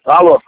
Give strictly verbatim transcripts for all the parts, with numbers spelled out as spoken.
Alô?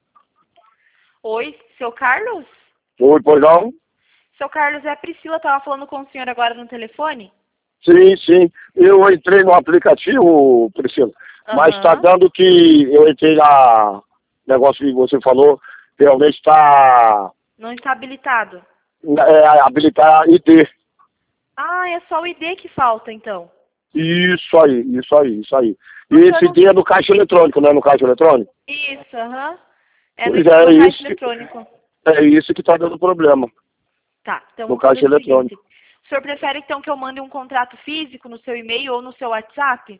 Oi, seu Carlos? Oi, pois não? Seu Carlos, é a Priscila, estava falando com o senhor agora no telefone? Sim, sim. Eu entrei no aplicativo, Priscila, mas está Aham. dando que eu entrei na negócio que você falou, realmente está Não está habilitado? é, habilitar I D. Ah, é só o I D que falta, então. Isso aí, isso aí, isso aí. E O senhor esse não... I D é no caixa eletrônico, não é no caixa eletrônico? Isso, aham. É no, Pois é, no é caixa isso que, eletrônico. é isso que está dando problema, Tá, então no vamos fazer caixa o seguinte. eletrônico. O senhor prefere, então, que eu mande um contrato físico no seu e-mail ou no seu WhatsApp?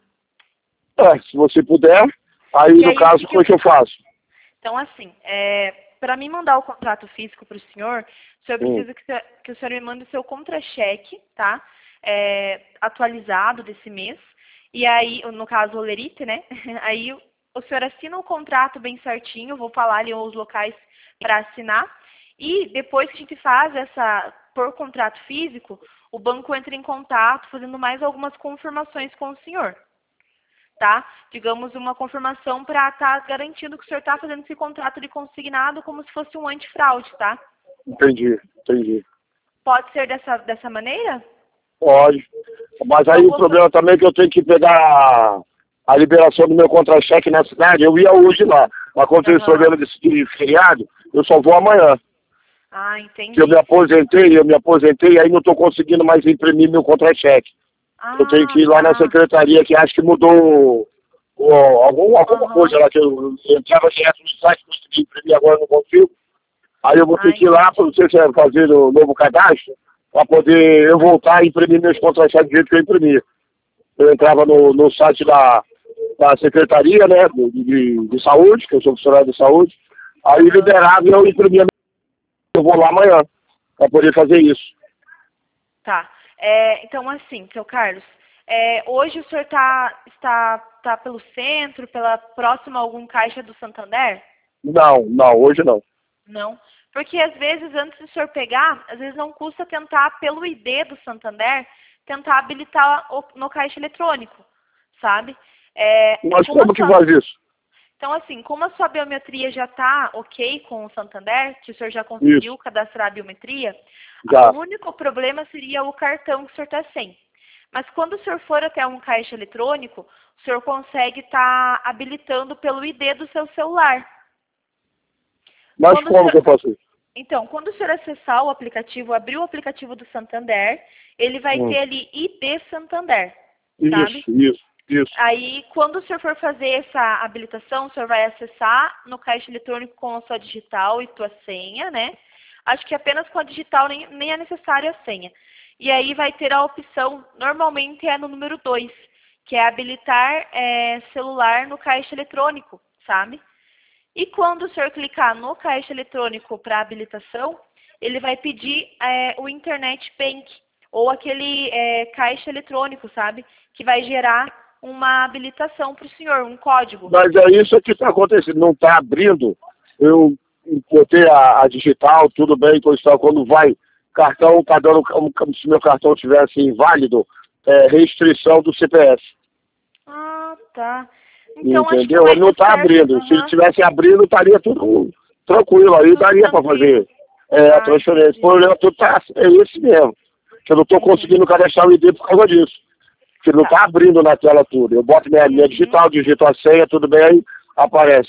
É, se você puder, aí Que no aí, o caso, que que como é eu... que eu faço? Então, assim, é... para mim mandar o contrato físico para o senhor, o senhor Hum, precisa que, o- que o senhor me mande o seu contra-cheque, tá? É, atualizado desse mês. E aí, no caso, o Lerite, né? Aí o senhor assina o contrato bem certinho, vou falar ali os locais para assinar. E depois que a gente faz essa, por contrato físico, o banco entra em contato fazendo mais algumas confirmações com o senhor, tá? Digamos, uma confirmação para estar garantindo que o senhor está fazendo esse contrato de consignado como se fosse um antifraude, tá? entendi, entendi. Pode ser dessa, dessa maneira? Pode. Mas aí Então, o vou... so- problema também é que eu tenho que pegar a, a liberação do meu contra-cheque na cidade. Eu ia hoje lá. Mas quando eles Aham. problema desse de feriado, eu só vou amanhã. Ah, Que eu me entendi. aposentei, eu me aposentei e aí não estou conseguindo mais imprimir meu contra-cheque. Eu tenho Ah, que ir lá na tá. secretaria que acho que mudou ó, algum, alguma coisa Aham. lá que eu, eu entrava direto no site, consegui imprimir, agora eu não consigo. Aí eu vou ter Ah, que ir lá, entendi. não sei se é fazer o novo cadastro, para poder eu voltar e imprimir meus contra-cheques do jeito que eu imprimia. Eu entrava no, no site da, da Secretaria, né, de, de, de Saúde, que eu sou funcionário de saúde, aí Aham. liberava e eu imprimia. Eu vou lá amanhã para poder fazer isso. Tá. É, então, assim, seu Carlos, é, hoje o senhor tá, está tá pelo centro, pela próxima a algum caixa do Santander? Não, não, hoje não. Não. Porque às vezes, antes do senhor pegar, às vezes não custa tentar, pelo I D do Santander, tentar habilitar o- no caixa eletrônico, sabe? É, Mas como a como que sua, faz isso? então, assim, como a sua biometria já está ok com o Santander, que o senhor já Isso, conseguiu cadastrar a biometria, a- já. o único problema seria o cartão que o senhor está sem. Mas quando o senhor for até um caixa eletrônico, o senhor consegue estar habilitando pelo I D do seu celular. Mas Quando o como senhor, que eu faço isso? então, quando o senhor acessar o aplicativo, abrir o aplicativo do Santander, ele vai Hum. ter ali I D Santander, sabe? Isso, isso, isso. Aí, quando o senhor for fazer essa habilitação, o senhor vai acessar no caixa eletrônico com a sua digital e sua senha, né? Acho que apenas com a digital nem, nem é necessária a senha. E aí vai ter a opção, normalmente é no número dois, que é habilitar é, celular no caixa eletrônico, sabe? E quando o senhor clicar no caixa eletrônico para habilitação, ele vai pedir é, o Internet Bank, ou aquele é, caixa eletrônico, sabe? Que vai gerar uma habilitação para o senhor, um código. Mas é isso que está acontecendo, não está abrindo. Eu botei a, a digital, tudo bem, coisa e tal. Quando vai, cartão está dando como, como se meu cartão tivesse inválido, é, restrição do C P F. Ah, tá. Então acho que Entendeu? vai Ele não dar está certo. abrindo. Se ele Aham. estivesse abrindo, estaria tudo tranquilo. Aí Tudo daria para tranquilo. fazer é, a Ah, transferência. O entendi. problema tudo tá, é esse mesmo. Que eu não estou Uhum. conseguindo cadastrar o I D por causa disso. Que não Tá. está abrindo na tela tudo. Eu boto minha, minha Uhum. digital, digito a senha, tudo bem, aí aparece.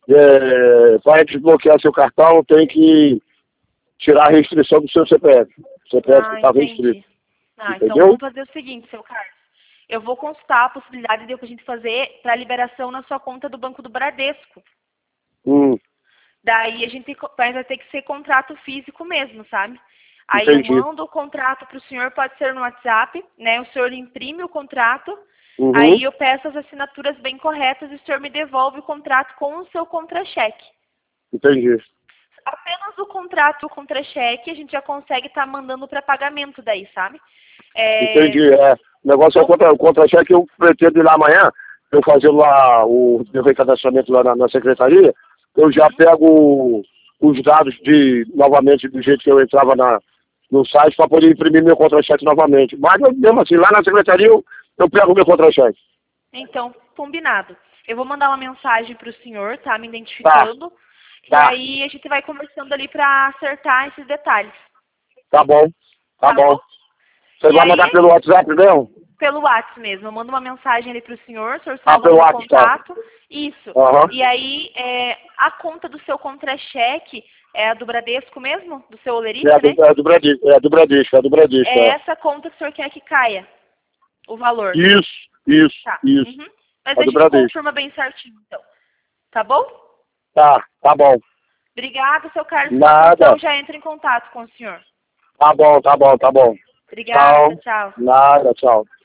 É, para desbloquear seu cartão, tem que tirar a restrição do seu C P F. O C P F que Ah, estava restrito. entendi. Ah, então Entendeu? vamos fazer o seguinte, seu Carlos. Eu vou consultar a possibilidade de a gente fazer para liberação na sua conta do Banco do Bradesco. Hum, Daí a gente co- vai vai ter que ser contrato físico mesmo, sabe? Aí eu entendi. mando o contrato para o senhor, pode ser no WhatsApp, né? O senhor imprime o contrato, Uhum, aí eu peço as assinaturas bem corretas e o senhor me devolve o contrato com o seu contra-cheque. entendi. Apenas o contrato, o contra-cheque, a gente já consegue estar mandando para pagamento daí, sabe? É, Entendi, é. O negócio é o com- contra, o contra-cheque, eu pretendo ir lá amanhã, eu fazer lá o meu recadastramento lá na, na secretaria, eu já Uhum. pego os dados de, novamente, do jeito que eu entrava na, no site para poder imprimir meu contra-cheque novamente. Mas eu, mesmo assim, lá na secretaria eu, eu pego meu contra-cheque. Então, combinado. Eu vou mandar uma mensagem para o senhor, tá? Me identificando. Tá. Tá. E aí a gente vai conversando ali para acertar esses detalhes. Tá bom, tá, Tá bom. bom? Você E vai aí- mandar pelo WhatsApp mesmo? Pelo WhatsApp mesmo. Eu mando uma mensagem ali para o senhor, o senhor Ah, salva pelo meu WhatsApp, tá. contato. Isso. Aham. E aí, é, a conta do seu contra-cheque é a do Bradesco mesmo? Do seu É olerista, do, né? é do Bradesco, é do Bradesco, é do Bradesco. É É. essa conta que o senhor quer que caia, o valor. Isso, isso, Tá. isso. Uhum. Mas É a do gente Bradesco. confirma bem certinho, então. Tá bom? Tá, tá bom. Obrigada, seu Carlos. Nada. Então já entra em contato com o senhor. Tá bom, tá bom, tá bom. Obrigada, Tchau. tchau. Nada, tchau.